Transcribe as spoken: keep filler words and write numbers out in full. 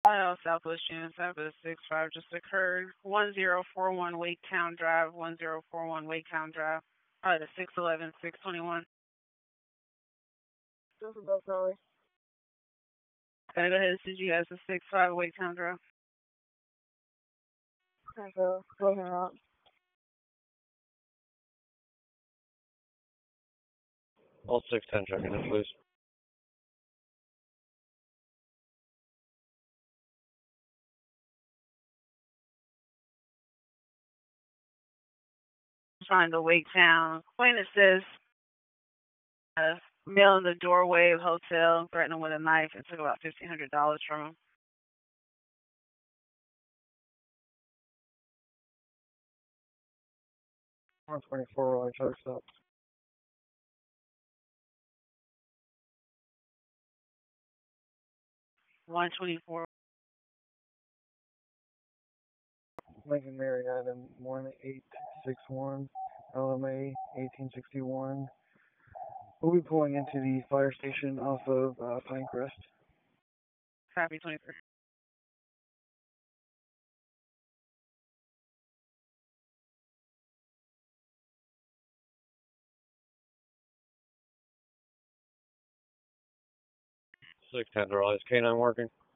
Ohio Southwest Union Service six five just occurred. one zero four one Waketown Drive, one zero four one Waketown Drive. Uh, the six eleven, six twenty-one. This is Bill Crowley. Can I go ahead and send you guys the six five Waketown Drive? Okay, so go ahead out. All six ten checking in, please. Trying to Waketown. When it says uh, male in the doorway of hotel, threatened him with a knife and took about fifteen hundred dollars from him. one twenty-four, Roy, try to stop. one twenty-four. Lincoln Mary Item one eight six one, L M A eighteen sixty-one. We'll be pulling into the fire station off of uh, Pinecrest. Copy twenty-three. six ten, Raleigh. Is K nine working?